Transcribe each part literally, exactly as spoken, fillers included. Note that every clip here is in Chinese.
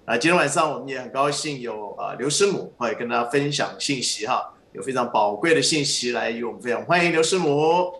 啊，今天晚上我们也很高兴有啊刘师母会跟大家分享信息哈，有非常宝贵的信息来与我们分享，欢迎刘师母。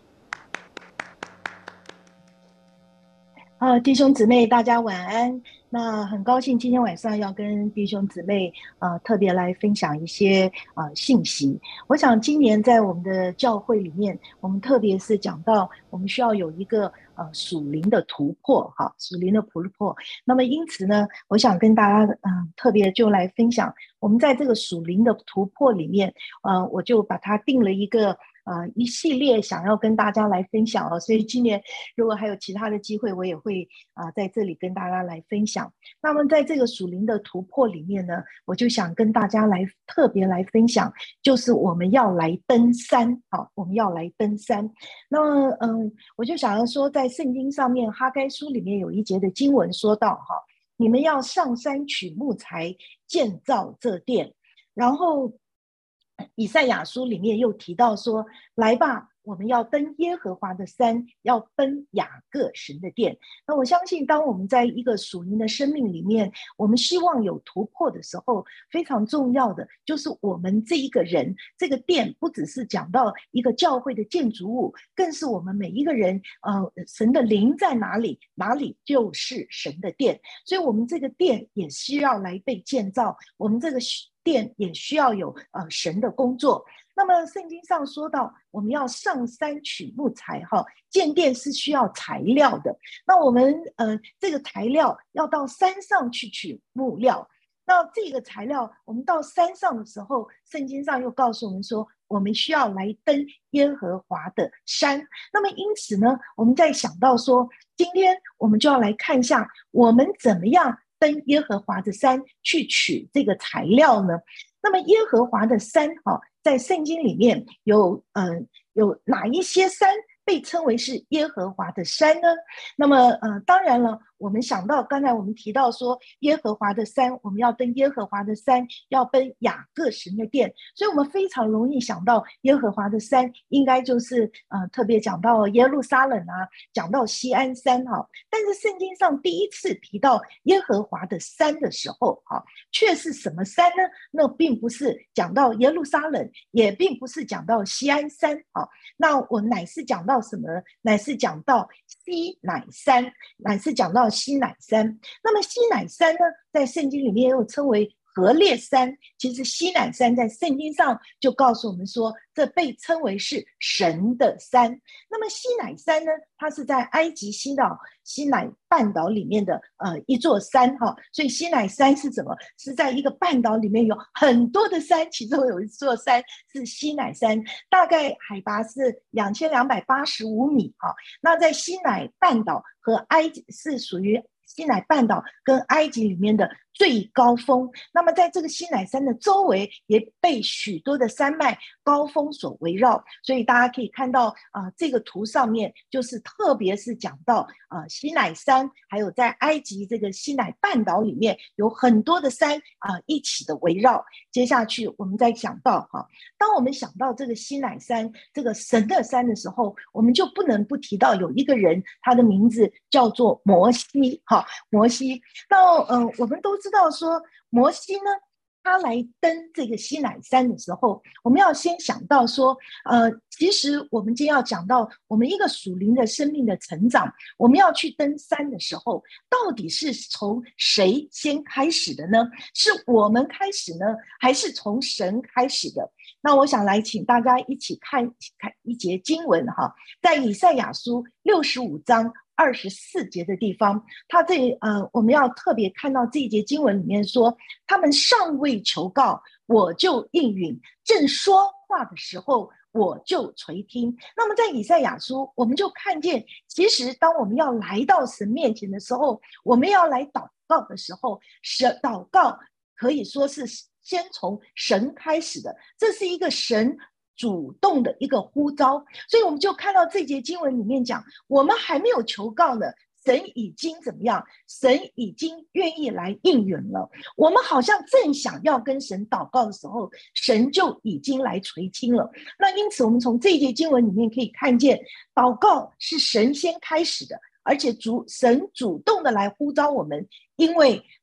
呃，弟兄姊妹，大家晚安。那很高兴今天晚上要跟弟兄姊妹呃特别来分享一些呃信息。我想今年在我们的教会里面，我们特别是讲到我们需要有一个呃属灵的突破，哈，属灵的突破。那么因此呢，我想跟大家嗯、呃、特别就来分享，我们在这个属灵的突破里面，呃，我就把它定了一个。呃，一系列想要跟大家来分享哦，所以今年如果还有其他的机会，我也会啊、呃、在这里跟大家来分享。那么在这个属灵的突破里面呢，我就想跟大家来特别来分享，就是我们要来登山，好、哦，我们要来登山。那么嗯，我就想要说，在圣经上面哈该书里面有一节的经文说到哈，你们要上山取木材建造这殿，然后。以赛亚书里面又提到说，来吧，我们要登耶和华的山，要奔雅各神的殿。那我相信当我们在一个属灵的生命里面，我们希望有突破的时候，非常重要的就是我们这一个人，这个殿不只是讲到一个教会的建筑物，更是我们每一个人呃，神的灵在哪里，哪里就是神的殿。所以我们这个殿也需要来被建造，我们这个殿也需要有呃神的工作。那么圣经上说到，我们要上山取木材，哈，建殿是需要材料的。那我们呃这个材料要到山上去取木料。那这个材料，我们到山上的时候，圣经上又告诉我们说，我们需要来登耶和华的山。那么因此呢，我们在想到说，今天我们就要来看一下，我们怎么样登耶和华的山去取这个材料呢？那么耶和华的山，哈，在圣经里面有呃有哪一些山被称为是耶和华的山呢？那么呃，当然了，我们想到刚才我们提到说耶和华的山，我们要登耶和华的山，要奔雅各神的殿，所以我们非常容易想到耶和华的山，应该就是呃特别讲到耶路撒冷啊，讲到锡安山哈。但是圣经上第一次提到耶和华的山的时候，哈，却是什么山呢？那并不是讲到耶路撒冷，也并不是讲到锡安山啊。那我乃是讲到什么？乃是讲到西乃山，乃是讲到西乃山。那么西乃山呢，在圣经里面又称为何烈山。其实西乃山在圣经上就告诉我们说，这被称为是神的山。那么西乃山呢，它是在埃及西岛西乃半岛里面的呃一座山哈，所以西乃山是什么？是在一个半岛里面有很多的山，其中有一座山是西乃山，大概海拔是两千两百八十五米哈。那在西乃半岛和埃及是属于西乃半岛跟埃及里面的最高峰。那么在这个西乃山的周围也被许多的山脉高峰所围绕，所以大家可以看到啊、呃，这个图上面就是特别是讲到啊、呃、西乃山，还有在埃及这个西乃半岛里面有很多的山啊、呃、一起的围绕。接下去我们再讲到哈、啊，当我们想到这个西乃山这个神的山的时候，我们就不能不提到有一个人，他的名字叫做摩西哈。摩西，那呃，我们都知道说，摩西呢，他来登这个西乃山的时候，我们要先想到说，呃，其实我们今天要讲到我们一个属灵的生命的成长，我们要去登山的时候，到底是从谁先开始的呢？是我们开始呢，还是从神开始的？那我想来请大家一起看看一节经文哈，在以赛亚书六十五章二十四节的地方，他这呃，我们要特别看到这一节经文里面说，他们尚未求告，我就应允；正说话的时候，我就垂听。那么在以赛亚书，我们就看见，其实当我们要来到神面前的时候，我们要来祷告的时候，神祷告可以说是先从神开始的，这是一个神主动的一个呼召。所以我们就看到这节经文里面讲，我们还没有求告呢，神已经怎么样？神已经愿意来应允了。我们好像正想要跟神祷告的时候，神就已经来垂听了。那因此我们从这节经文里面可以看见，祷告是神先开始的，而且主神主动的来呼召我们，因为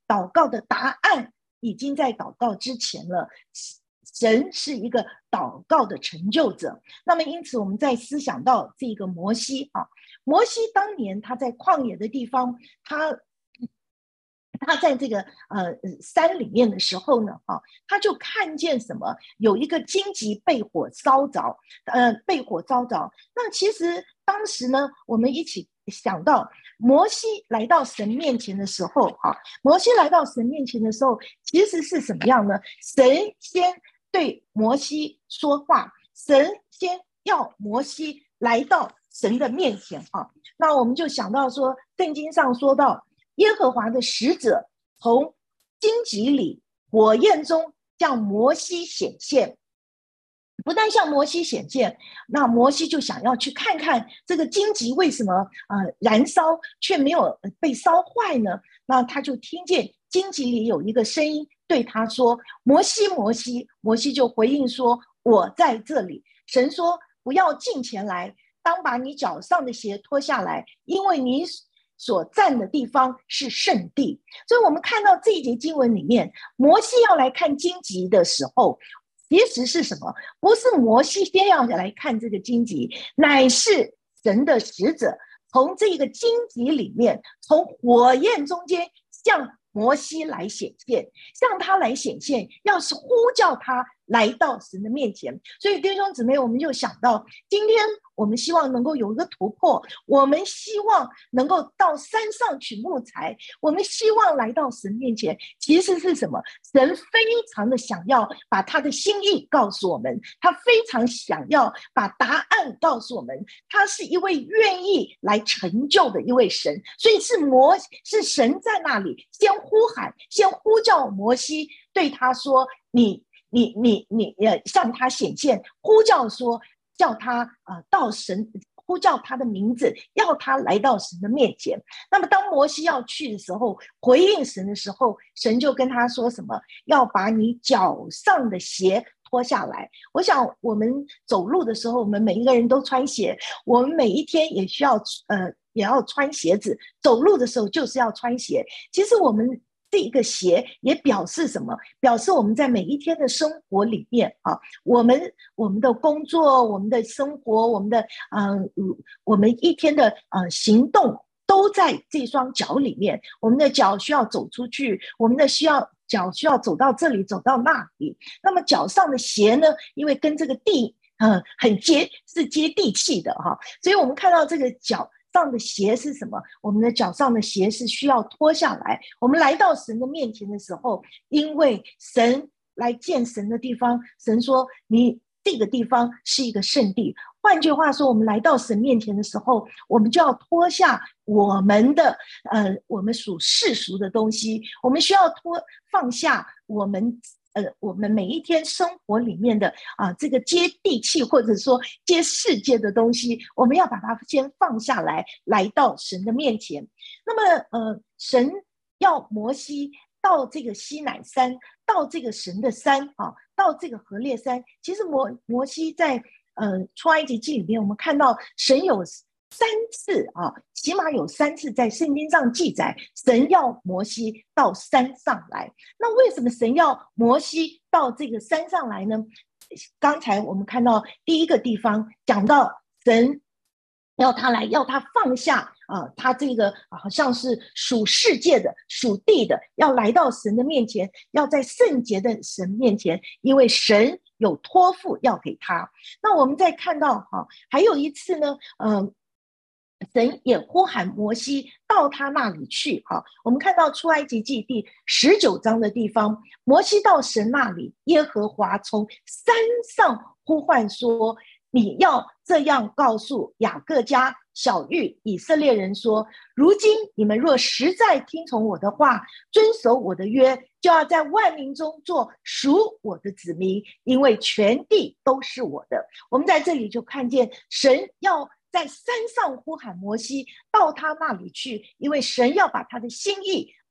祷告的答案已经在祷告之前了。神是一个祷告的成就者。那么因此我们在思想到这个摩西啊，摩西当年他在旷野的地方，他他在这个呃山里面的时候呢，啊，他就看见什么？有一个荆棘被火烧着，呃，被火烧着。那其实当时呢，我们一起想到摩西来到神面前的时候，啊，摩西来到神面前的时候，其实是什么样呢？神先对摩西说话，神先要摩西来到神的面前啊。那我们就想到说，圣经上说到，耶和华的使者从荆棘里火焰中向摩西显现，不但向摩西显现，那摩西就想要去看看这个荆棘为什么呃燃烧却没有被烧坏呢？那他就听见荆棘里有一个声音对他说：“摩西，摩西。”摩西就回应说：“我在这里。”神说：“不要近前来，当把你脚上的鞋脱下来，因为你所站的地方是圣地。”所以我们看到这一节经文里面，摩西要来看荆棘的时候，其实是什么？不是摩西先要来看这个荆棘，乃是神的使者从这个荆棘里面，从火焰中间向摩西来显现，向他来显现，要是呼叫他来到神的面前。所以弟兄姊妹，我们就想到，今天我们希望能够有一个突破，我们希望能够到山上取木材，我们希望来到神面前，其实是什么？神非常的想要把他的心意告诉我们，他非常想要把答案告诉我们，他是一位愿意来成就的一位神。所以是摩是神在那里先呼喊，先呼叫摩西，对他说：“你你你你呃，向他显现，呼叫说，叫他呃到神，呼叫他的名字，要他来到神的面前。”那么当摩西要去的时候，回应神的时候，神就跟他说什么？要把你脚上的鞋脱下来。我想我们走路的时候，我们每一个人都穿鞋，我们每一天也需要呃也要穿鞋子，走路的时候就是要穿鞋。其实我们这一个鞋也表示什么？表示我们在每一天的生活里面啊，我们我们的工作、我们的生活、我们的嗯、呃，我们一天的呃行动都在这双脚里面。我们的脚需要走出去，我们的需要脚需要走到这里，走到那里。那么脚上的鞋呢？因为跟这个地嗯很接是接地气的哈，所以我们看到这个脚上的鞋是什么？我们的脚上的鞋是需要脱下来。我们来到神的面前的时候，因为神来见神的地方，神说你这个地方是一个圣地。换句话说，我们来到神面前的时候，我们就要脱下我们的呃我们属世俗的东西，我们需要脱放下我们呃，我们每一天生活里面的啊，这个接地气或者说接世界的东西，我们要把它先放下来，来到神的面前。那么，呃，神要摩西到这个西乃山，到这个神的山啊，到这个何烈山。其实摩摩西在呃出埃及记里面，我们看到神有三次啊，起码有三次在圣经上记载，神要摩西到山上来。那为什么神要摩西到这个山上来呢？刚才我们看到第一个地方讲到神要他来，要他放下啊，他这个好像是属世界的、属地的，要来到神的面前，要在圣洁的神面前，因为神有托付要给他。那我们再看到哈，还有一次呢，呃。神也呼喊摩西到他那里去啊！我们看到出埃及记第十九章的地方，摩西到神那里，耶和华从山上呼唤说：“你要这样告诉雅各家、小玉以色列人说：如今你们若实在听从我的话，遵守我的约，就要在万民中做属我的子民，因为全地都是我的。”我们在这里就看见神要在山上呼喊摩西到他那里去，因为神要把他的心意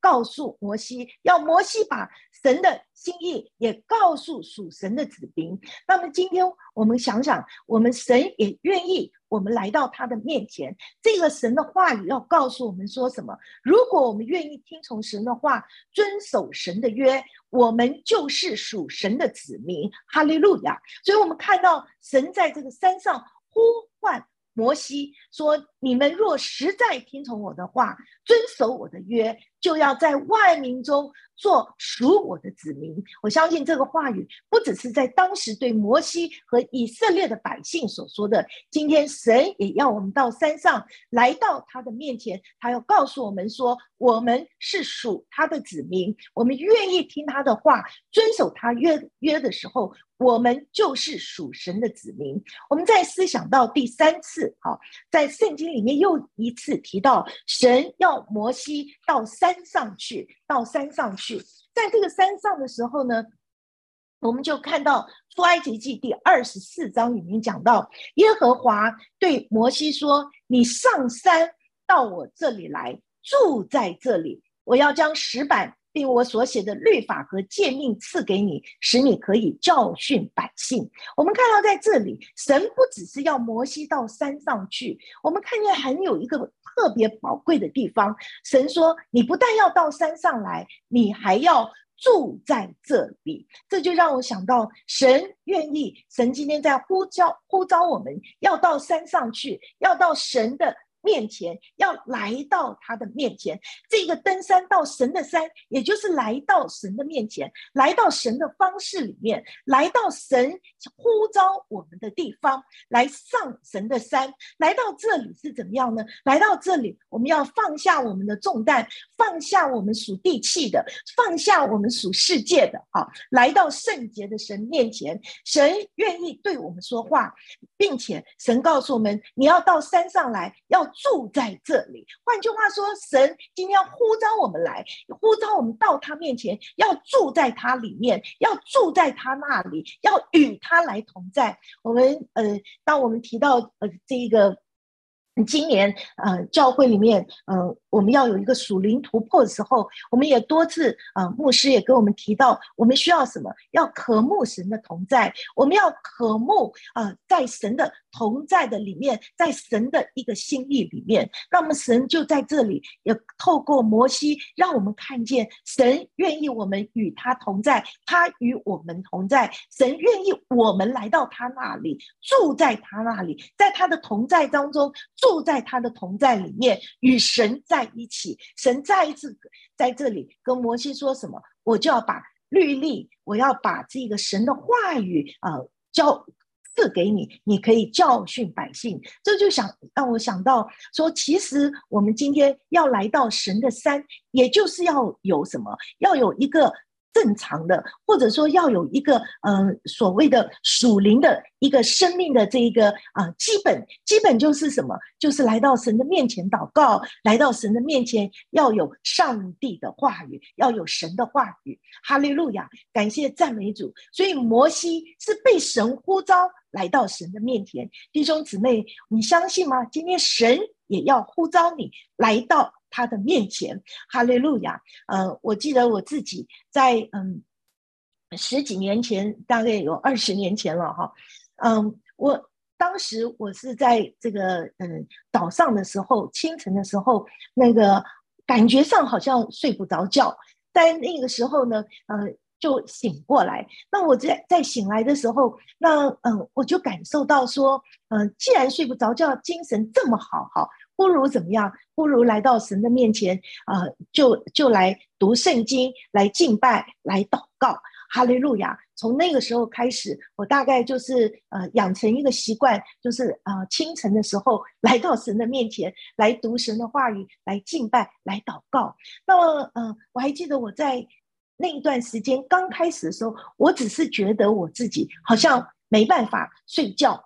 告诉摩西，要摩西把神的心意也告诉属神的子民。那么今天我们想想，我们神也愿意我们来到他的面前，这个神的话语要告诉我们说什么？如果我们愿意听从神的话，遵守神的约，我们就是属神的子民。哈利路亚！所以我们看到神在这个山上呼唤摩西说，你们若实在听从我的话，遵守我的约，就要在万民中做属我的子民。我相信这个话语不只是在当时对摩西和以色列的百姓所说的，今天神也要我们到山上来到他的面前，他要告诉我们说，我们是属他的子民，我们愿意听他的话，遵守他约约的时候，我们就是属神的子民。我们再思想到第三次，好，在圣经里面又一次提到神要摩西到山上去，到山上去。在这个山上的时候呢，我们就看到出埃及记第二十四章里面讲到，耶和华对摩西说，你上山到我这里来，住在这里，我要将石板并我所写的律法和诫命赐给你，使你可以教训百姓。我们看到在这里，神不只是要摩西到山上去，我们看见很有一个特别宝贵的地方。神说，你不但要到山上来，你还要住在这里。这就让我想到，神愿意，神今天在呼召呼召我们要到山上去，要到神的面前，要来到他的面前。这个登山到神的山，也就是来到神的面前，来到神的方式里面，来到神呼召我们的地方，来上神的山。来到这里是怎么样呢？来到这里，我们要放下我们的重担，放下我们属地气的，放下我们属世界的，好，来到圣洁的神面前。神愿意对我们说话，并且神告诉我们，你要到山上来，要住在这里。换句话说，神今天要呼召我们来，呼召我们到他面前，要住在他里面，要住在他那里，要与他来同在。我们呃，当我们提到呃这个今年呃教会里面呃我们要有一个属灵突破的时候，我们也多次呃牧师也跟我们提到，我们需要什么？要渴慕神的同在，我们要渴慕呃在神的同在的里面，在神的一个心意里面。那么神就在这里也透过摩西让我们看见，神愿意我们与他同在，他与我们同在，神愿意我们来到他那里，住在他那里，在他的同在当中，住在他的同在里面，与神在一起。神再一次在这里跟摩西说什么？我就要把律例，我要把这个神的话语呃教赐给你，你可以教训百姓。这就想让我想到说，其实我们今天要来到神的山，也就是要有什么？要有一个正常的，或者说要有一个呃所谓的属灵的一个生命的这一个啊、呃、基本基本就是什么？就是来到神的面前祷告，来到神的面前要有上帝的话语，要有神的话语。哈利路亚，感谢赞美主。所以摩西是被神呼召来到神的面前。弟兄姊妹，你相信吗？今天神也要呼召你来到他的面前。哈利路亚。呃，我记得我自己在嗯十几年前，大概有二十年前了哈。嗯，我当时我是在这个嗯岛上的时候，清晨的时候，那个感觉上好像睡不着觉，在那个时候呢，呃。就醒过来。那我在在醒来的时候，那嗯，我就感受到说，嗯，既然睡不着觉，精神这么好，好，不如怎么样？不如来到神的面前，啊、呃，就就来读圣经，来敬拜，来祷告。哈利路亚！从那个时候开始，我大概就是呃养成一个习惯，就是呃清晨的时候来到神的面前，来读神的话语，来敬拜，来祷告。那么呃，我还记得我在那一段时间刚开始的时候，我只是觉得我自己好像没办法睡觉哈，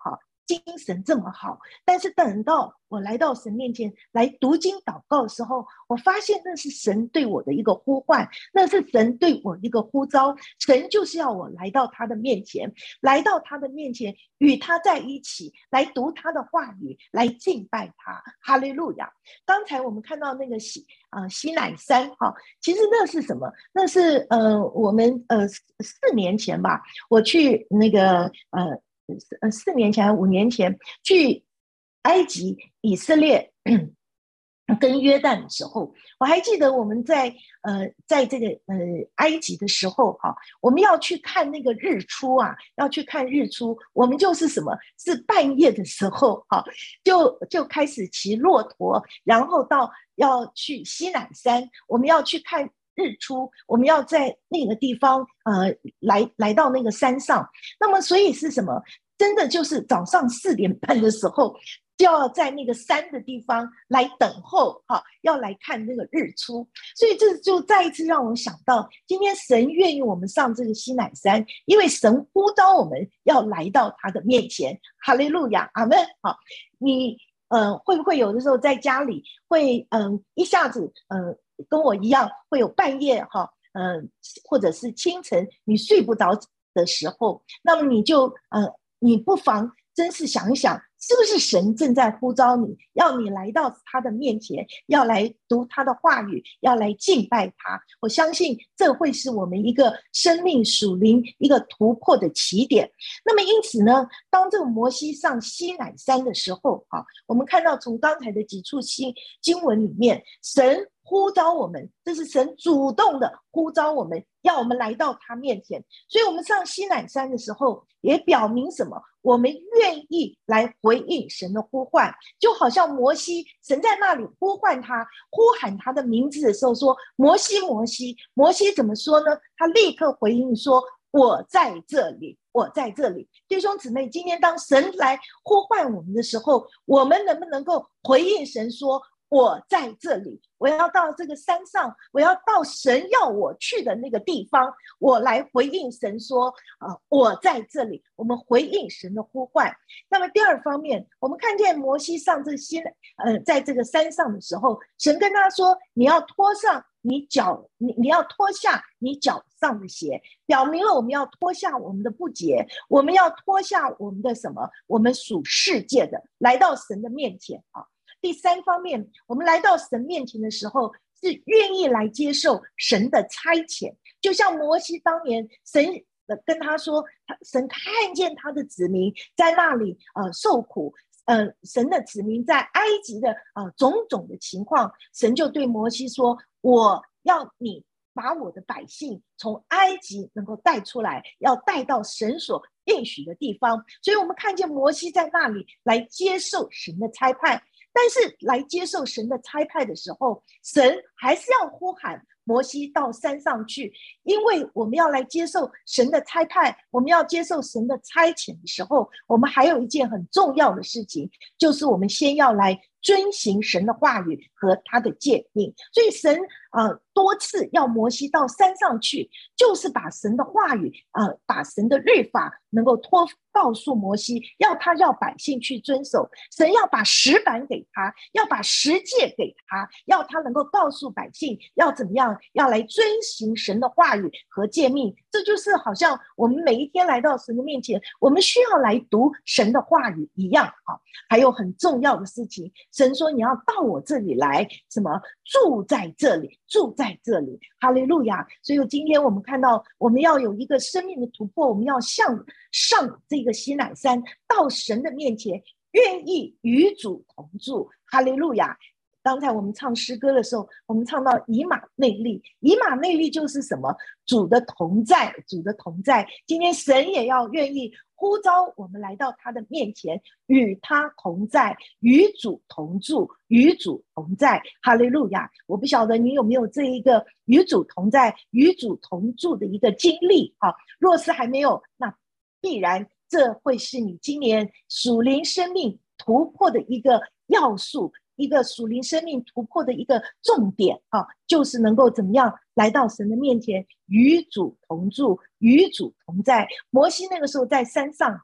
精神这么好，但是等到我来到神面前来读经祷告的时候，我发现那是神对我的一个呼唤，那是神对我一个呼召。神就是要我来到他的面前，来到他的面前与他在一起，来读他的话语，来敬拜他。哈利路亚！刚才我们看到那个西啊、呃、西乃山哈、哦，其实那是什么？那是呃我们呃四年前吧，我去那个呃呃四年前五年前去埃及、以色列跟约旦的时候，我还记得我们在呃在这个呃埃及的时候哈、啊，我们要去看那个日出啊，要去看日出，我们就是什么？是半夜的时候哈、啊，就就开始骑骆驼，然后到要去西乃山，我们要去看日出，我们要在那个地方呃来来到那个山上，那么所以是什么？真的就是早上四点半的时候，就要在那个山的地方来等候，哈，要来看那个日出。所以这就再一次让我想到，今天神愿意我们上这个西乃山，因为神呼召我们要来到他的面前。哈利路亚，阿们。好，你呃会不会有的时候在家里会嗯、呃、一下子呃跟我一样会有半夜哈嗯、呃、或者是清晨你睡不着的时候，那么你就呃你不妨真是想一想，是不是神正在呼召你，要你来到他的面前，要来读他的话语，要来敬拜他。我相信这会是我们一个生命属灵一个突破的起点。那么因此呢，当这个摩西上西乃山的时候啊，我们看到从刚才的几处经文里面，神呼召我们，这是神主动的呼召我们，要我们来到他面前。所以我们上西乃山的时候，也表明什么？我们愿意来回应神的呼唤，就好像摩西，神在那里呼唤他，呼喊他的名字的时候说：摩西，摩西。摩西怎么说呢？他立刻回应说：我在这里，我在这里。弟兄姊妹，今天当神来呼唤我们的时候，我们能不能够回应神说：我在这里，我要到这个山上，我要到神要我去的那个地方，我来回应神说、呃、我在这里。我们回应神的呼唤。那么第二方面，我们看见摩西上这些呃，在这个山上的时候，神跟他说：你要脱上你脚，你你要脱下你脚上的鞋，表明了我们要脱下我们的不洁，我们要脱下我们的什么？我们属世界的，来到神的面前啊。第三方面，我们来到神面前的时候，是愿意来接受神的差遣。就像摩西当年，神跟他说，神看见他的子民在那里呃受苦，呃，神的子民在埃及的呃种种的情况，神就对摩西说：我要你把我的百姓从埃及能够带出来，要带到神所应许的地方。所以我们看见摩西在那里来接受神的差派。但是来接受神的差派的时候，神还是要呼喊摩西到山上去，因为我们要来接受神的差派，我们要接受神的差遣的时候，我们还有一件很重要的事情，就是我们先要来遵行神的话语和他的诫命。所以神呃多次要摩西到山上去，就是把神的话语呃把神的律法能够托告诉摩西，要他要百姓去遵守。神要把石板给他，要把十诫给他，要他能够告诉百姓要怎么样，要来遵行神的话语和诫命。这就是好像我们每一天来到神的面前，我们需要来读神的话语一样啊。还有很重要的事情，神说你要到我这里来，什么住在这里，住在这里。哈利路亚！所以今天我们看到，我们要有一个生命的突破，我们要向上这个西乃山，到神的面前，愿意与主同住。哈利路亚！刚才我们唱诗歌的时候，我们唱到以马内利，以马内利就是什么？主的同在，主的同在。今天神也要愿意呼召我们来到他的面前，与他同在，与主同住，与主同在。哈利路亚！我不晓得你有没有这一个与主同在、与主同住的一个经历啊？若是还没有，那必然这会是你今年属灵生命突破的一个要素，一个属灵生命突破的一个重点啊，就是能够怎么样来到神的面前，与主同住，与主同在。摩西那个时候在山上啊，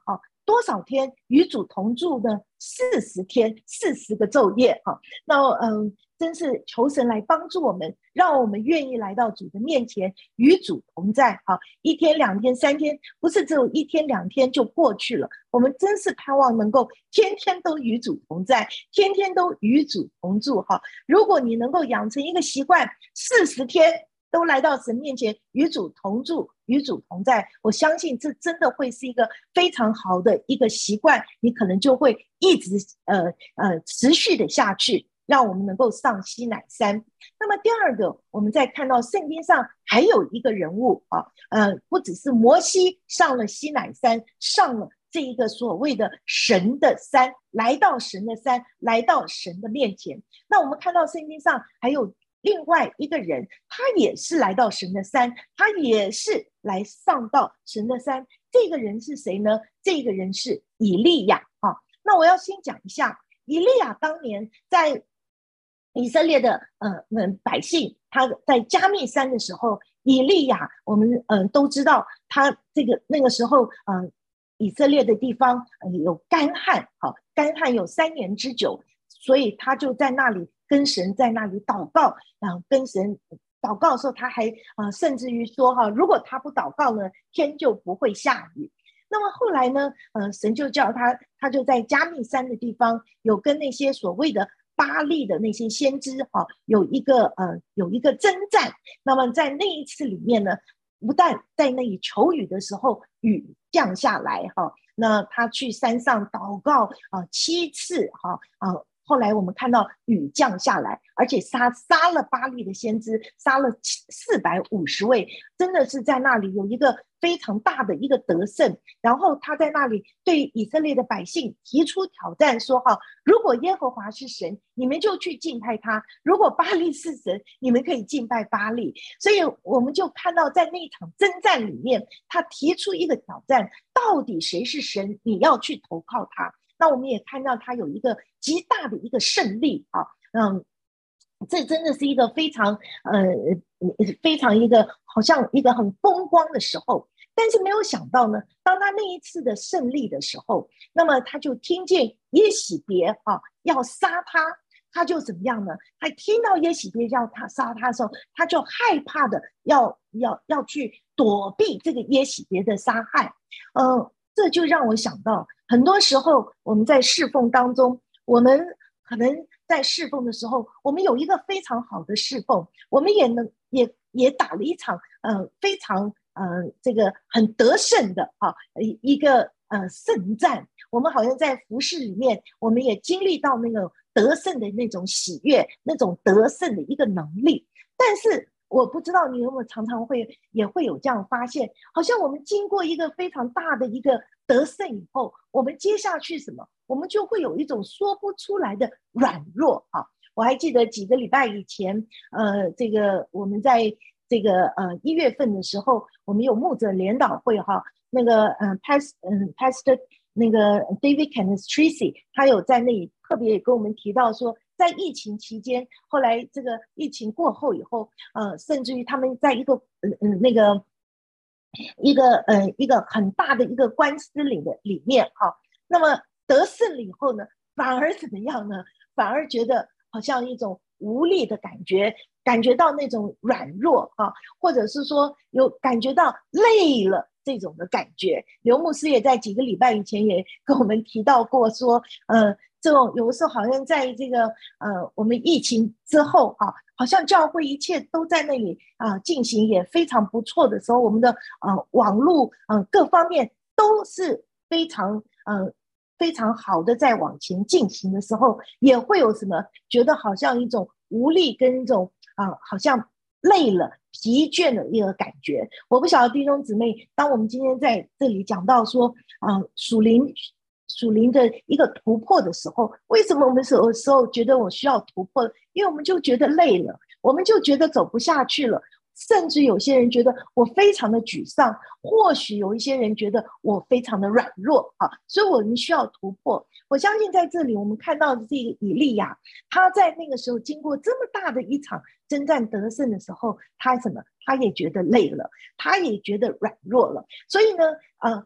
多少天与主同住呢？四十天，四十个昼夜哈。那嗯，真是求神来帮助我们，让我们愿意来到主的面前，与主同在哈。一天、两天、三天，不是只有一天两天就过去了。我们真是盼望能够天天都与主同在，天天都与主同住哈。如果你能够养成一个习惯，四十天都来到神面前，与主同住，与主同在，我相信这真的会是一个非常好的一个习惯，你可能就会一直呃呃持续的下去，让我们能够上西乃山。那么第二个，我们再看到圣经上还有一个人物啊，呃，不只是摩西上了西乃山，上了这一个所谓的神的山，来到神的山，来到神的面前。那我们看到圣经上还有另外一个人，他也是来到神的山，他也是来上到神的山。这个人是谁呢？这个人是以利亚啊。那我要先讲一下，以利亚当年在以色列的呃百姓，他在加密山的时候，以利亚我们嗯、呃、都知道，他这个那个时候嗯、呃、以色列的地方、呃、有干旱，好，干旱有三年之久，所以他就在那里跟神在那里祷告，然后跟神祷告的时候，他还呃甚至于说哈，如果他不祷告呢，天就不会下雨。那么后来呢，呃，神就叫他，他就在加密山的地方有跟那些所谓的巴力的那些先知哈、哦，有一个呃有一个征战。那么在那一次里面呢，不但在那里求雨的时候雨降下来哈、哦，那他去山上祷告啊、呃、七次哈啊。呃后来我们看到雨降下来，而且杀杀了巴力的先知，杀了四百五十位，真的是在那里有一个非常大的一个得胜。然后他在那里对以色列的百姓提出挑战，说哈，如果耶和华是神，你们就去敬拜他；如果巴力是神，你们可以敬拜巴力。所以我们就看到在那一场征战里面，他提出一个挑战，到底谁是神，你要去投靠他。那我们也看到他有一个极大的一个胜利啊，嗯，这真的是一个非常呃非常一个好像一个很风光的时候。但是没有想到呢，当他那一次的胜利的时候，那么他就听见耶洗别啊要杀他，他就怎么样呢？他听到耶洗别要他杀他的时候，他就害怕的要要要去躲避这个耶洗别的杀害，呃，这就让我想到。很多时候我们在侍奉当中，我们可能在侍奉的时候，我们有一个非常好的侍奉，我们也能也也打了一场呃非常呃这个很得胜的啊一个呃圣战。我们好像在服事里面，我们也经历到那个得胜的那种喜悦，那种得胜的一个能力。但是我不知道你有没有常常会也会有这样发现，好像我们经过一个非常大的一个得胜以后，我们接下去什么，我们就会有一种说不出来的软弱啊。我还记得几个礼拜以前，呃，这个我们在这个呃一月份的时候，我们有牧者联导会哈，那个嗯、呃、Pastor 嗯 Pastor 那个 David Kenneth Tracy， 他有在那里特别也跟我们提到说，在疫情期间，后来这个疫情过后以后，呃，甚至于他们在一个嗯嗯那个一个呃一个很大的一个官司里的里面哈、哦，那么得胜了以后呢，反而怎么样呢？反而觉得好像一种无力的感觉，感觉到那种软弱啊，或者是说有感觉到累了这种的感觉。刘牧师也在几个礼拜以前也跟我们提到过说，呃，这种有的时候好像在这个呃我们疫情之后啊，好像教会一切都在那里啊、呃、进行也非常不错的时候，我们的呃网络呃各方面都是非常呃非常好的在往前进行的时候，也会有什么觉得好像一种无力跟一种啊、呃、好像累了疲倦的一个感觉。我不晓得弟兄姊妹，当我们今天在这里讲到说啊、呃、属灵属灵的一个突破的时候，为什么我们有时候觉得我需要突破？因为我们就觉得累了，我们就觉得走不下去了，甚至有些人觉得我非常的沮丧，或许有一些人觉得我非常的软弱啊，所以我们需要突破。我相信在这里我们看到的这个以利亚，他在那个时候经过这么大的一场征战得胜的时候，他什么？他也觉得累了，他也觉得软弱了。所以呢，呃，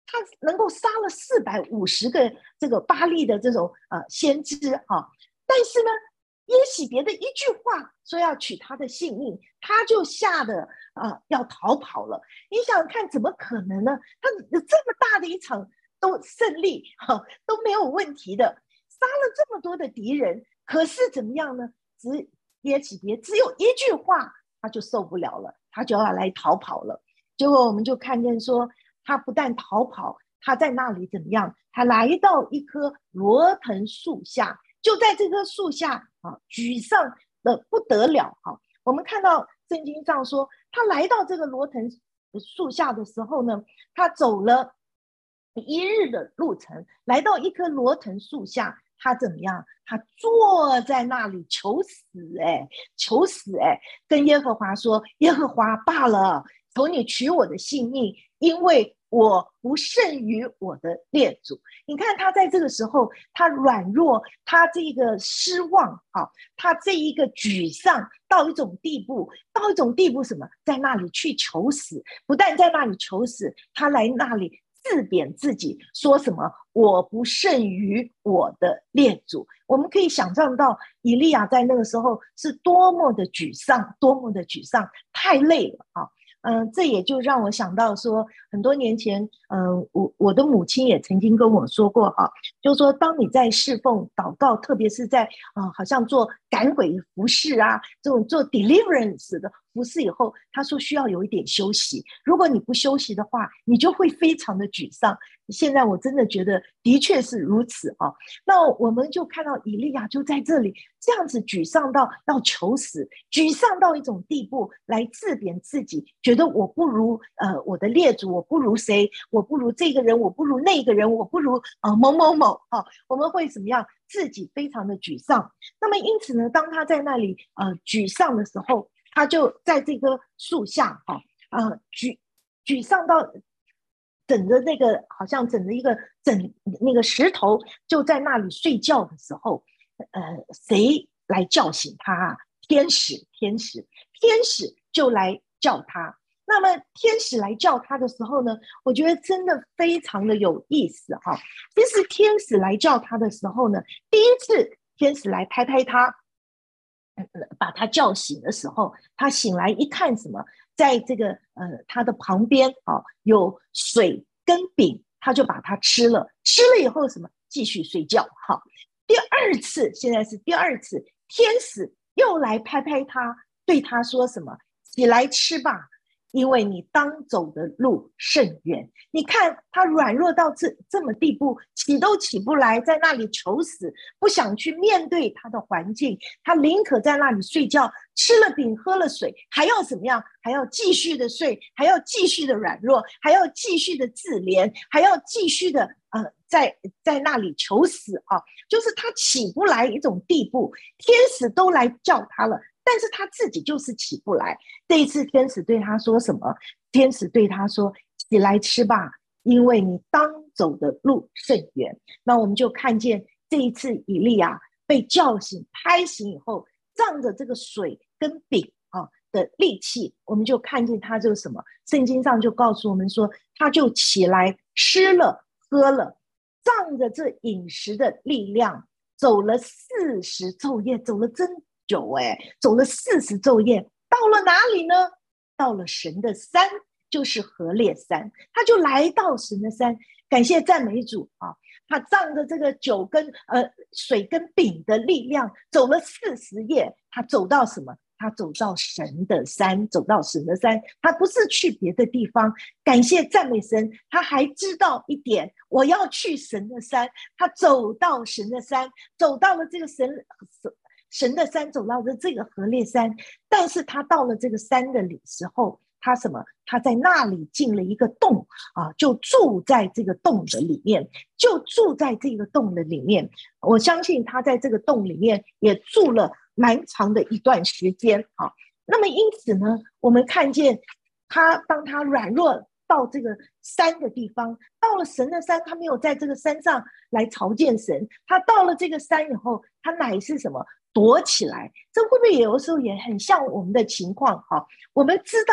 他能够杀了四百五十个这个巴力的这种呃先知哈，但是呢，耶洗别的一句话说要取他的性命，他就吓得呃要逃跑了。你想想看，怎么可能呢？他这么大的一场都胜利哈、啊、都没有问题的，杀了这么多的敌人，可是怎么样呢？只耶洗别只有一句话，他就受不了了，他就要来逃跑了。结果我们就看见说，他不但逃跑，他在那里怎么样？他来到一棵罗藤树下，就在这棵树下啊，沮丧的不得了哈。我们看到圣经上说，他来到这个罗藤树下的时候呢，他走了一日的路程，来到一棵罗藤树下，他怎么样？他坐在那里求死，哎，求死，哎，跟耶和华说：“耶和华罢了，求你取我的性命，因为我不胜于我的列祖。”你看他在这个时候，他软弱，他这个失望啊，他这一个沮丧到一种地步，到一种地步什么？在那里去求死，不但在那里求死，他来那里自贬自己，说什么我不胜于我的列祖。我们可以想象到以利亚在那个时候是多么的沮丧，多么的沮丧，太累了啊。嗯，这也就让我想到说，很多年前，嗯，我我的母亲也曾经跟我说过哈，就是说，当你在侍奉、祷告，特别是在啊、呃，好像做赶鬼服事啊，这种做 deliverance 的服事以后，他说需要有一点休息。如果你不休息的话，你就会非常的沮丧。现在我真的觉得的确是如此啊。那我们就看到以利亚就在这里这样子沮丧到要求死，沮丧到一种地步，来自贬自己，觉得我不如呃我的列祖，我不如谁，我不如这个人，我不如那个人，我不如呃某某某啊，我们会怎么样？自己非常的沮丧。那么因此呢，当他在那里呃沮丧的时候，他就在这棵树下哈啊、呃、沮沮丧到整着那个好像整着一个整那个石头，就在那里睡觉的时候，呃，谁来叫醒他啊？天使，天使，天使就来叫他。那么天使来叫他的时候呢，我觉得真的非常的有意思哈。其实天使来叫他的时候呢，第一次天使来拍拍他，把他叫醒的时候，他醒来一看什么，在这个呃他的旁边啊、哦、有水跟饼，他就把它吃了，吃了以后什么继续睡觉。好，第二次，现在是第二次，天使又来拍拍他，对他说什么？起来吃吧，因为你当走的路甚远。你看他软弱到这这么地步，起都起不来，在那里求死，不想去面对他的环境，他宁可在那里睡觉，吃了饼喝了水，还要怎么样？还要继续的睡，还要继续的软弱，还要继续的自怜，还要继续的呃在在那里求死啊！就是他起不来一种地步，天使都来叫他了，但是他自己就是起不来。这一次天使对他说什么？天使对他说：“起来吃吧，因为你当走的路甚远。”那我们就看见这一次以利亚被叫醒、拍醒以后，仗着这个水跟饼啊的力气，我们就看见他就什么？圣经上就告诉我们说，他就起来吃了喝了，仗着这饮食的力量，走了四十昼夜，走了真久哎，走了四十昼夜，到了哪里呢？到了神的山，就是何烈山，他就来到神的山，感谢赞美主啊！他仗着这个酒跟呃水跟饼的力量，走了四十夜，他走到什么？他走到神的山，走到神的山，他不是去别的地方。感谢赞美神，他还知道一点，我要去神的山。他走到神的山，走到了这个神神的山，走到了这个何烈山。但是他到了这个山的时候，他什么？他在那里进了一个洞啊，就住在这个洞的里面，就住在这个洞的里面。我相信他在这个洞里面也住了蛮长的一段时间啊。那么因此呢，我们看见他当他软弱到这个山的地方，到了神的山，他没有在这个山上来朝见神，他到了这个山以后，他乃是什么？躲起来。这会不会有的时候也很像我们的情况？哈，我们知道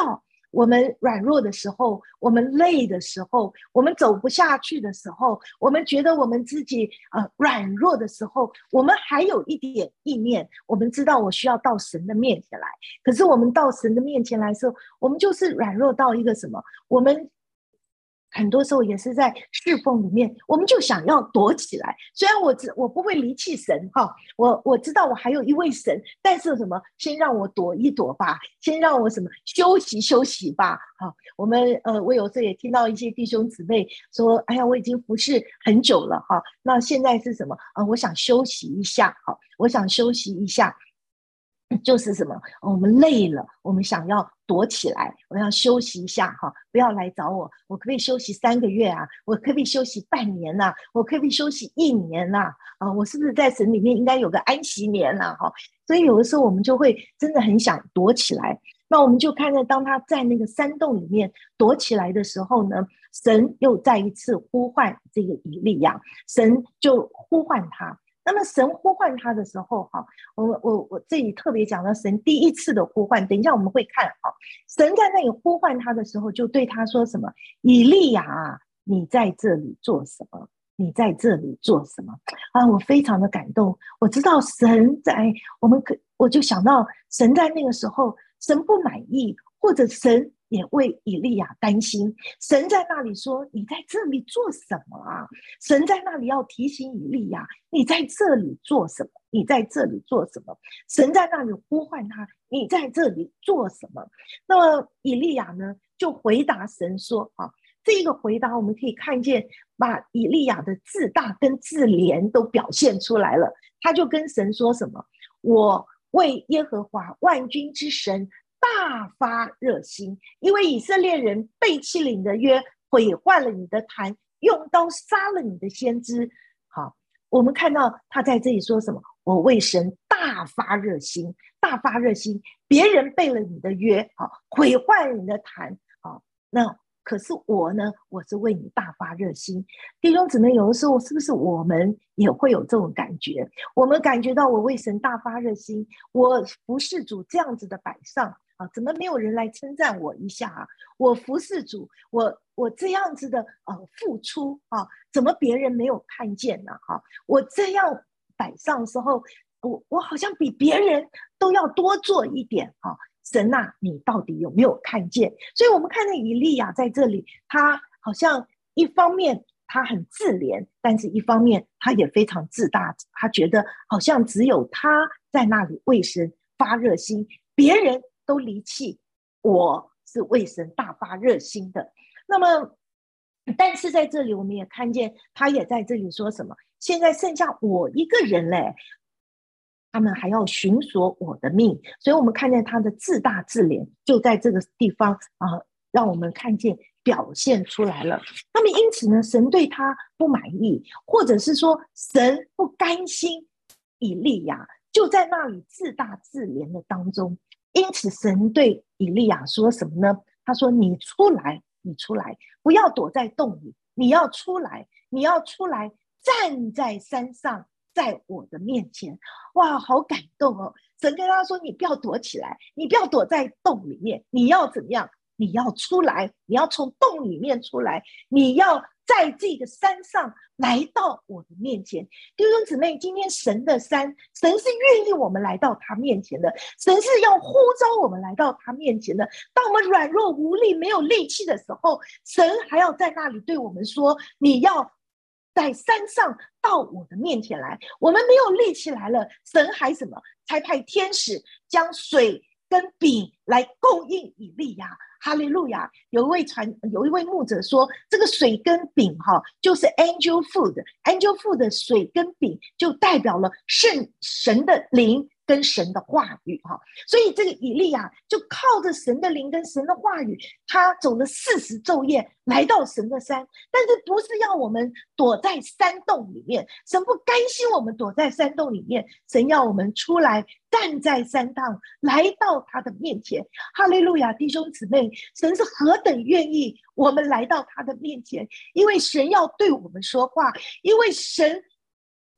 我们软弱的时候，我们累的时候，我们走不下去的时候，我们觉得我们自己呃软弱的时候，我们还有一点意念，我们知道我需要到神的面前来。可是我们到神的面前来的时候，我们就是软弱到一个什么？我们很多时候也是在侍奉里面，我们就想要躲起来。虽然我我不会离弃神哈，我我知道我还有一位神，但是什么？先让我躲一躲吧，先让我什么休息休息吧。好，我们呃，我有时候也听到一些弟兄姊妹说：“哎呀，我已经服侍很久了哈，那现在是什么？呃，我想休息一下，好，我想休息一下。”就是什么？我们累了，我们想要躲起来，我要休息一下哈，不要来找我。我可不可以休息三个月啊？我可不可以休息半年啊？我可不可以休息一年啊？啊，我是不是在神里面应该有个安息年啊？哈，所以有的时候我们就会真的很想躲起来。那我们就看到，当他在那个山洞里面躲起来的时候呢，神又再一次呼唤这个以利亚，神就呼唤他。那么神呼唤他的时候，哈，我我我这里特别讲到神第一次的呼唤，等一下我们会看，哈，神在那里呼唤他的时候，就对他说什么：“以利亚啊，你在这里做什么？你在这里做什么？”啊，我非常的感动。我知道神在我们可，我就想到神在那个时候，神不满意，或者神也为以利亚担心。神在那里说：“你在这里做什么啊？”神在那里要提醒以利亚：“你在这里做什么？你在这里做什么？”神在那里呼唤他：“你在这里做什么？”那么以利亚呢，就回答神说：“啊，这个回答我们可以看见，把以利亚的自大跟自怜都表现出来了。他就跟神说什么：我为耶和华万军之神大发热心，因为以色列人背弃了你的约，毁坏了你的坛，用刀杀了你的先知。”好，我们看到他在这里说什么？我为神大发热心，大发热心。别人背了你的约，好，毁坏了你的坛，好，那可是我呢？我是为你大发热心。弟兄姊妹，有的时候是不是我们也会有这种感觉？我们感觉到我为神大发热心，我服侍主这样子的摆上啊，怎么没有人来称赞我一下啊？我服侍主，我我这样子的呃付出啊，怎么别人没有看见呢？哈、啊，我这样摆上的时候，我我好像比别人都要多做一点啊。神啊，你到底有没有看见？所以我们看见以利亚在这里，他好像一方面他很自怜，但是一方面他也非常自大，他觉得好像只有他在那里为神发热心，别人都离弃，我是为神大发热心的。那么但是在这里我们也看见他也在这里说什么，现在剩下我一个人嘞，他们还要寻索我的命。所以我们看见他的自大自怜就在这个地方啊、呃，让我们看见表现出来了。那么因此呢，神对他不满意，或者是说神不甘心以利亚就在那里自大自怜的当中。因此神对以利亚说什么呢？他说：你出来，你出来，不要躲在洞里，你要出来，你要出来，站在山上，在我的面前。哇，好感动哦！神跟他说：你不要躲起来，你不要躲在洞里面，你要怎么样？你要出来，你要从洞里面出来，你要在这个山上来到我的面前。弟兄姊妹，今天神的山，神是愿意我们来到他面前的，神是要呼召我们来到他面前的。当我们软弱无力没有力气的时候，神还要在那里对我们说：你要在山上到我的面前来。我们没有力气来了，神还什么？才派天使将水跟饼来供应以利亚。哈利路亚！有一位传，有一位牧者说，这个水跟饼哈，就是 angel food。angel food 的水跟饼就代表了圣神的灵跟神的话语哈。所以这个以利亚就靠着神的灵跟神的话语，他走了四十昼夜来到神的山。但是不是要我们躲在山洞里面，神不甘心我们躲在山洞里面，神要我们出来，站在山上，来到他的面前。哈利路亚！弟兄姊妹，神是何等愿意我们来到他的面前，因为神要对我们说话，因为神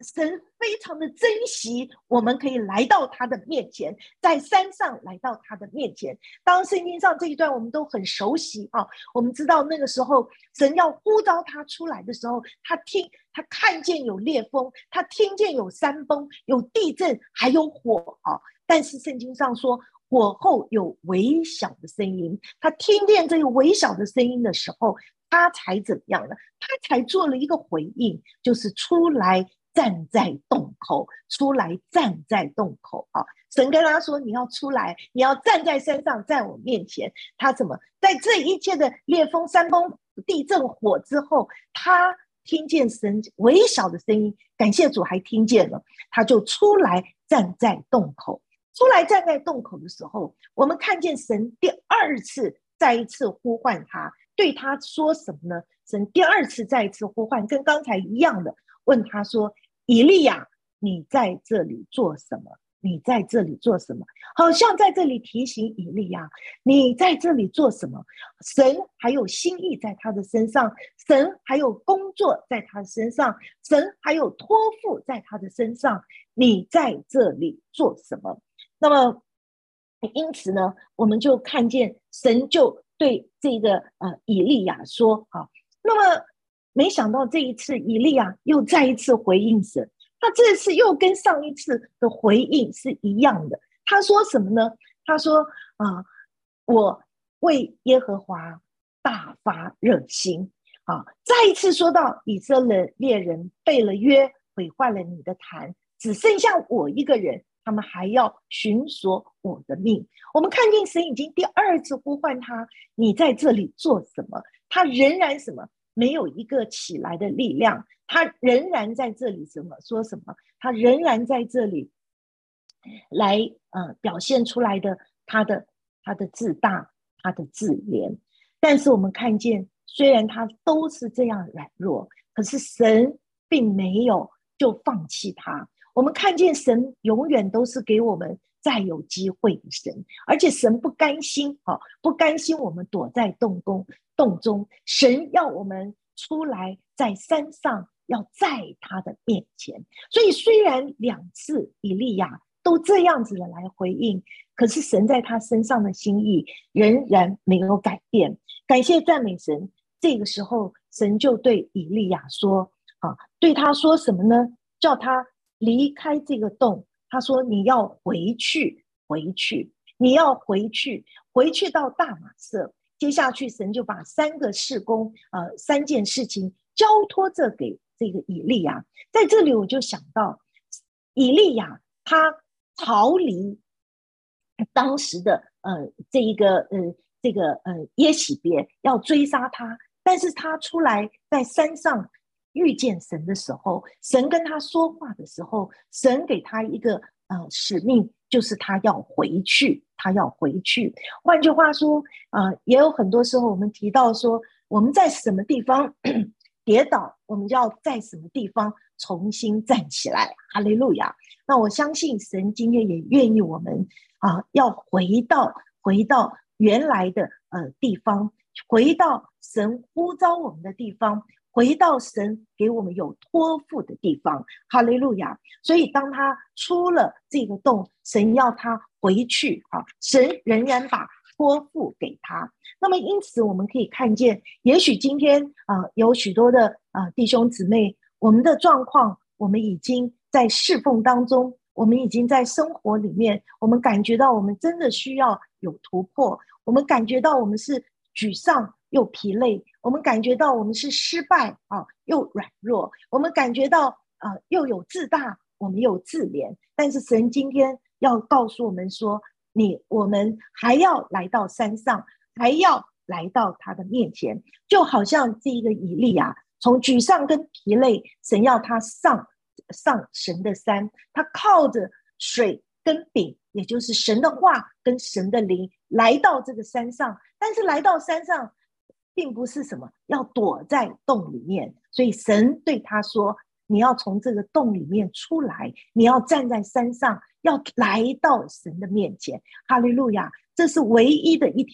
神非常的珍惜我们可以来到他的面前，在山上来到他的面前。当圣经上这一段我们都很熟悉啊，我们知道那个时候神要呼召他出来的时候，他听他看见有烈风，他听见有山崩，有地震，还有火啊。但是圣经上说火后有微小的声音，他听见这个微小的声音的时候，他才怎么样呢？他才做了一个回应，就是出来站在洞口，出来站在洞口啊！神跟他说：“你要出来，你要站在山上，在我面前。”他怎么在这一切的烈风、山崩、地震、火之后，他听见神微小的声音，感谢主还听见了，他就出来站在洞口。出来站在洞口的时候，我们看见神第二次再一次呼唤他，对他说什么呢？神第二次再一次呼唤，跟刚才一样的，问他说：“以利亚，你在这里做什么？你在这里做什么？”好像在这里提醒以利亚，你在这里做什么？神还有心意在他的身上，神还有工作在他的身上，神还有托付在他的身上，你在这里做什么？那么因此呢，我们就看见神就对这个呃以利亚说啊，那么没想到这一次以利亚又再一次回应神，他这次又跟上一次的回应是一样的。他说什么呢？他说啊、呃，我为耶和华大发热心啊，再一次说到以色列人背了约，毁坏了你的坛，只剩下我一个人，他们还要寻索我的命。我们看见神已经第二次呼唤他，你在这里做什么？他仍然什么？没有一个起来的力量，他仍然在这里什么说什么？他仍然在这里来呃表现出来的他的他的自大，他的自怜。但是我们看见，虽然他都是这样软弱，可是神并没有就放弃他。我们看见神永远都是给我们再有机会的神，而且神不甘心啊，不甘心我们躲在洞宫洞中，神要我们出来，在山上，要在他的面前。所以虽然两次以利亚都这样子的来回应，可是神在他身上的心意仍然没有改变。感谢赞美神，这个时候神就对以利亚说啊，对他说什么呢？叫他离开这个洞，他说你要回去，回去，你要回去，回去到大马色。接下去神就把三个事工，呃，三件事情交托这给这个以利亚。在这里我就想到，以利亚他逃离当时的呃这一个呃这个呃耶洗别要追杀他，但是他出来在山上遇见神的时候，神跟他说话的时候，神给他一个呃使命，就是他要回去，他要回去。换句话说，呃，也有很多时候我们提到说，我们在什么地方跌倒，我们就要在什么地方重新站起来。哈利路亚！那我相信神今天也愿意我们啊、呃，要回到回到原来的呃地方，回到神呼召我们的地方。回到神给我们有托付的地方，哈利路亚！所以当他出了这个洞，神要他回去啊，神仍然把托付给他。那么因此我们可以看见，也许今天啊、呃、有许多的啊、呃、弟兄姊妹，我们的状况，我们已经在侍奉当中，我们已经在生活里面，我们感觉到我们真的需要有突破，我们感觉到我们是沮丧又疲累，我们感觉到我们是失败啊，又软弱，我们感觉到啊、呃、又有自大，我们又自怜。但是神今天要告诉我们说，你我们还要来到山上，还要来到他的面前，就好像这一个以利亚从沮丧跟疲累，神要他上上神的山，他靠着水跟饼，也就是神的话跟神的灵来到这个山上。但是来到山上并不是什么要躲在洞里面，所以神对他说，你要从这个洞里面出来，你要站在山上，要来到神的面前。哈利路亚！这是唯一的一条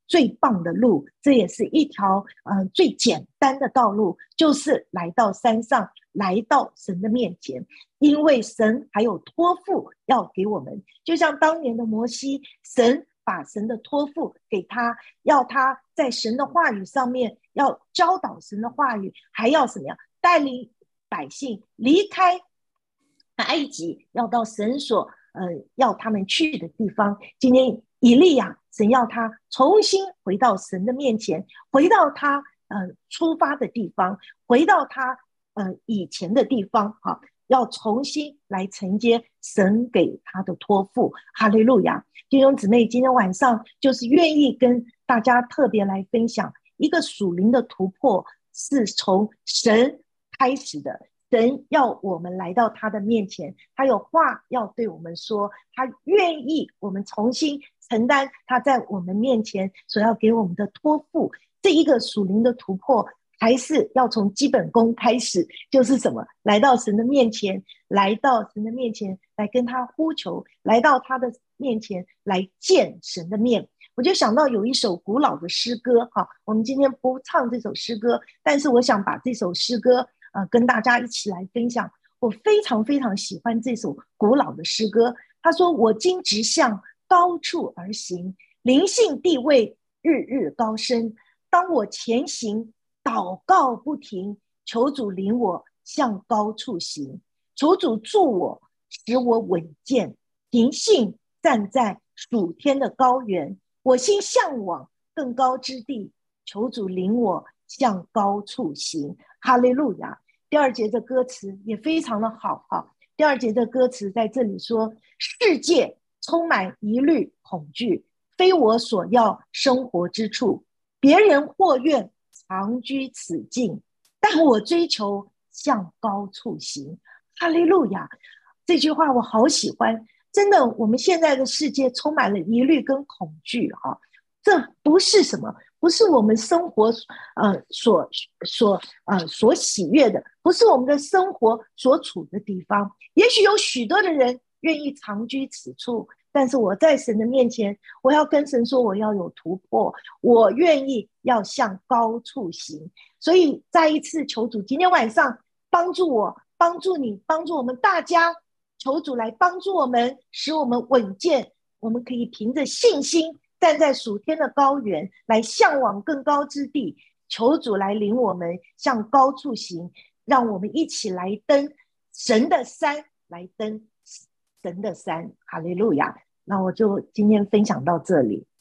最棒的路，这也是一条呃最简单的道路，就是来到山上，来到神的面前，因为神还有托付要给我们，就像当年的摩西，神把神的托付给他，要他在神的话语上面要教导神的话语，还要什么样带领百姓离开埃及，要到神所呃要他们去的地方。今天以利亚，神要他重新回到神的面前，回到他呃出发的地方，回到他呃以前的地方，哈，要重新来承接神给他的托付。哈利路亚！弟兄姊妹，今天晚上就是愿意跟大家特别来分享一个属灵的突破，是从神开始的。神要我们来到他的面前，他有话要对我们说，他愿意我们重新承担他在我们面前所要给我们的托付。这一个属灵的突破还是要从基本功开始，就是什么？来到神的面前，来到神的面前来跟他呼求，来到他的面前来见神的面。我就想到有一首古老的诗歌，哈，我们今天不唱这首诗歌，但是我想把这首诗歌呃，跟大家一起来分享。我非常非常喜欢这首古老的诗歌。他说：我今直向高处而行，灵性地位日日高升。当我前行，祷告不停，求主领我向高处行，求主助我，使我稳健平信，站在属天的高原。我心向往更高之地，求主领我向高处行。哈利路亚！第二节的歌词也非常的好哈。第二节的歌词在这里说：世界充满疑虑恐惧，非我所要生活之处。别人或愿长居此境，但我追求向高处行。哈利路亚！这句话我好喜欢。真的，我们现在的世界充满了疑虑跟恐惧哈。这不是什么，不是我们生活呃所所呃所喜悦的，不是我们的生活所处的地方。也许有许多的人愿意长居此处，但是我在神的面前，我要跟神说，我要有突破，我愿意要向高处行。所以再一次求主今天晚上帮助我，帮助你，帮助我们大家，求主来帮助我们，使我们稳健，我们可以凭着信心站在属天的高原，来向往更高之地。求主来领我们向高处行，让我们一起来登神的山，来登神的山。哈利路亚！那我就今天分享到这里。